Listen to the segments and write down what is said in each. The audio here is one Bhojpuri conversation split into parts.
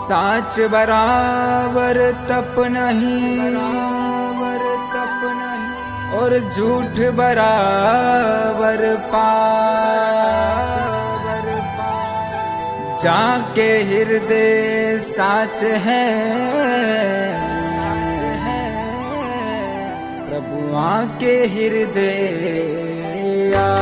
साच बराबर तप नहीं, और झूठ बराबर पाप। जाके हृदय साच है, प्रभु आके हृदय आ।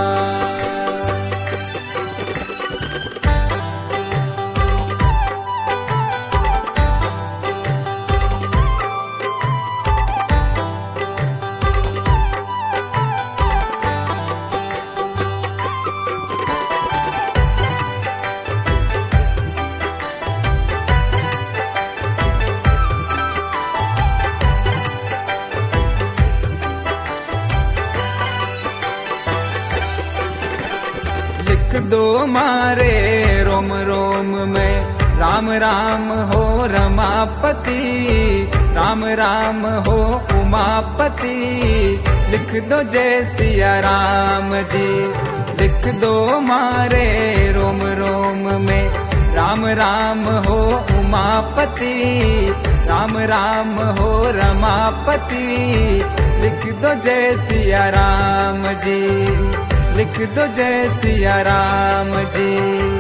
लिख दो मारे रोम रोम में राम राम हो रमापति, राम राम हो उमापति। लिख दो जय सिया राम जी, लिख दो मारे रोम रोम में राम राम हो उमापति, राम राम हो रमापति। लिख दो जय सिया राम जी, लिख दो जय सिया राम जी।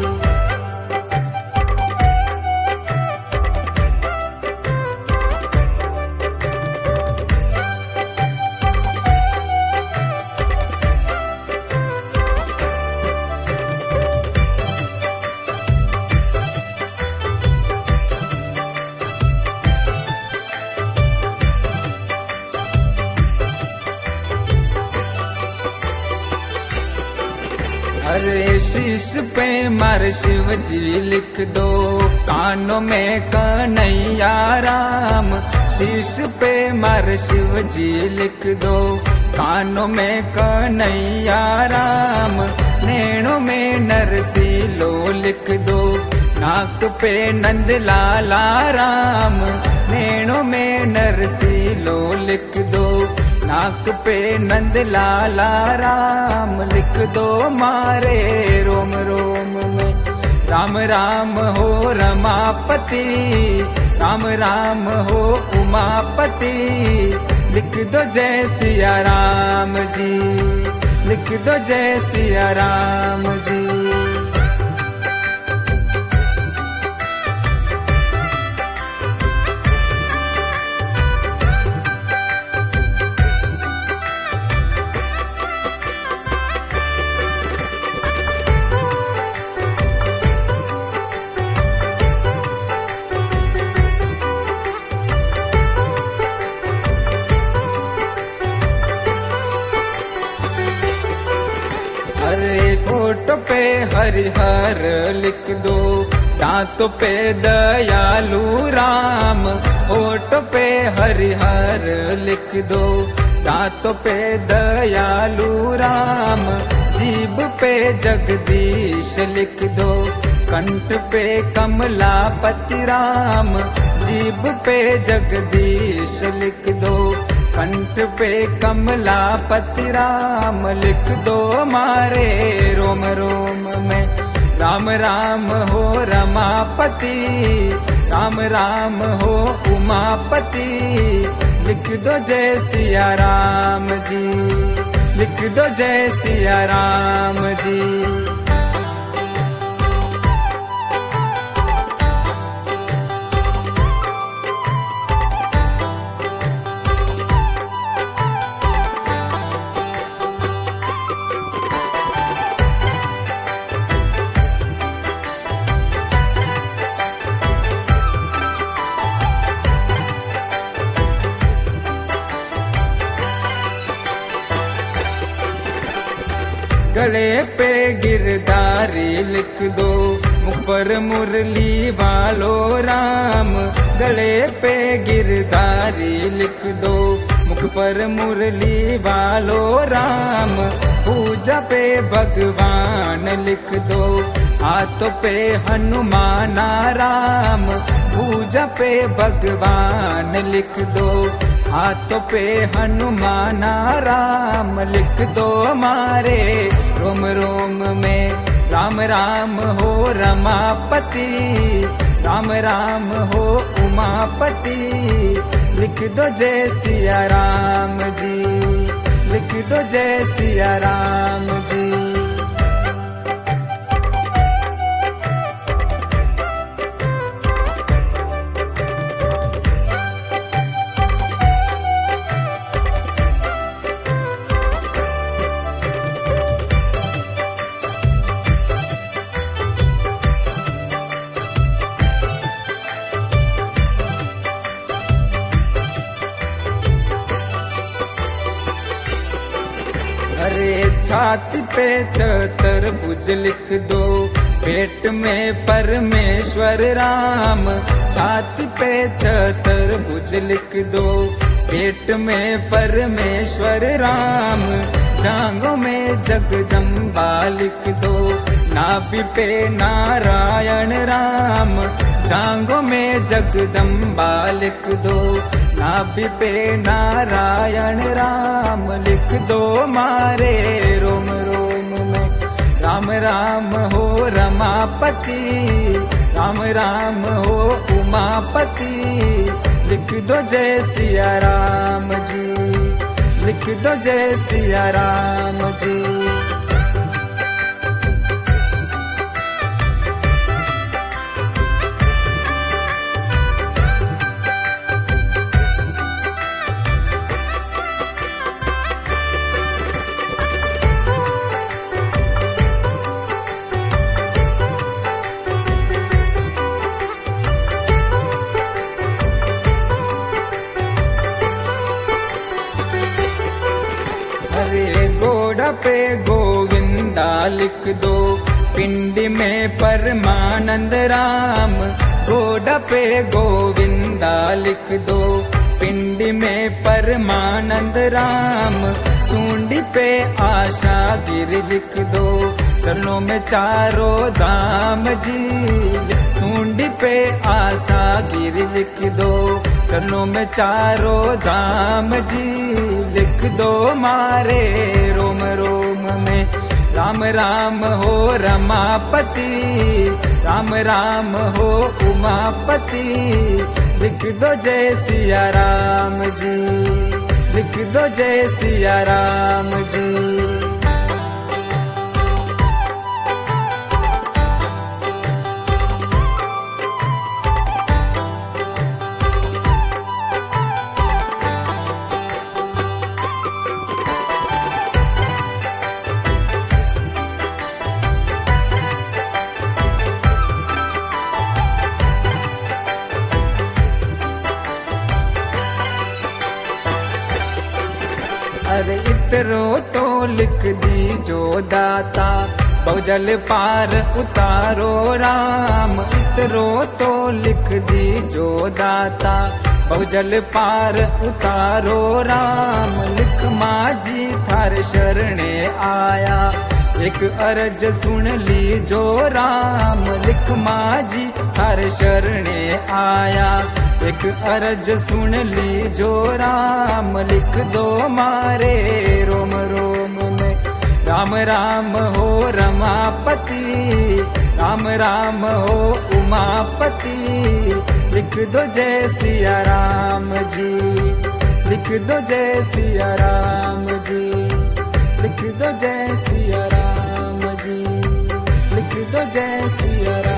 अरे शीश पे मार शिव जी लिख दो, कानों में कन्हैया राम। शीश पे मार शिव जी लिख दो, कानों में कन्हैया राम। नैनों में नरसीलो लिख दो, नाक पे नंद लाला राम। नैनों में नरसीलो लिख दो, नाक पे नंद लाला राम। लिख दो मारे रोम रोम में राम राम हो रमापति, राम राम हो उमापति। लिख दो जय सिया राम जी, लिख दो जय सिया राम जी। अरे होठ पे हरिहर लिख दो, दांतों पे दयालु राम। होठ पे हरिहर लिख दो, दांतों पे दयालु राम। जीभ पे जगदीश लिख दो, कंठ पे कमलापति राम। जीभ पे जगदीश लिख दो, कंठ पे कमलापति राम। लिख दो मारे रोम रोम में राम राम हो रमापति, राम राम हो उमापति। लिख दो जय सिया राम जी, लिख दो जय सिया राम जी। गले पे गिरधारी लिख दो, मुख पर मुरली वालो राम। गले पे गिरधारी लिख दो, मुख पर मुरली वालो राम। पूजा पे भगवान लिख दो, हाथों पे हनुमाना राम। पूजा पे भगवान लिख दो, हाथों पे हनुमाना राम। लिख दो मारे रोम रोम में राम राम हो रमापति, राम राम हो उमापति, लिख दो जय सिया राम जी, लिख दो जय सिया राम जी। अरे छाती पे चतुर्भुज लिख दो, पेट में परमेश्वर राम। छाती पे चतुर्भुज लिख दो, पेट में परमेश्वर राम। जांघों में जगदम्बा लिख दो, नाभि पे नारायण राम। जांघों में जगदम्बा लिख दो, नाभि पे नारायण राम। लिख दो मारे रोम रोम में, राम राम हो रमापति, राम राम हो उमापति। लिख दो जय सिया राम जी, लिख दो जय सिया राम जी। अरे गोड़ा पे गोविंदा लिख दो, पिंडी में परमानंद राम। गोड़ा पे गोविंदा लिख दो, पिंडी में परमानंद राम। सूंडी पे आशा गिर लिख दो, चरणों में चारों धाम जी। सूंडी पे आशा गिर लिख दो, चरणों में चारों धाम जी। लिख दो मारे रोम रोम में, राम राम हो रमापति, राम राम हो उमापति। लिख दो जय सिया राम जी, लिख दो जय सिया राम जी। अरे इतरो तो लिख दी जो दाता, बहुजल पार उतारो राम। इतरो तो लिख दी जो दाता, बहुजल पार उतारो राम। लिख माझी थार शरणे आया, एक अरज सुन ली जो राम। लिख माझी थार शरणे आया, एक अरज सुन ली जो राम। लिख दो मारे रोम रोम में, राम राम हो रमापति, राम राम हो उमापति। लिख दो जय सिया राम जी, लिख दो जय सिया राम जी, लिख दो जय सिया राम जी, लिख दो जय सिया राम।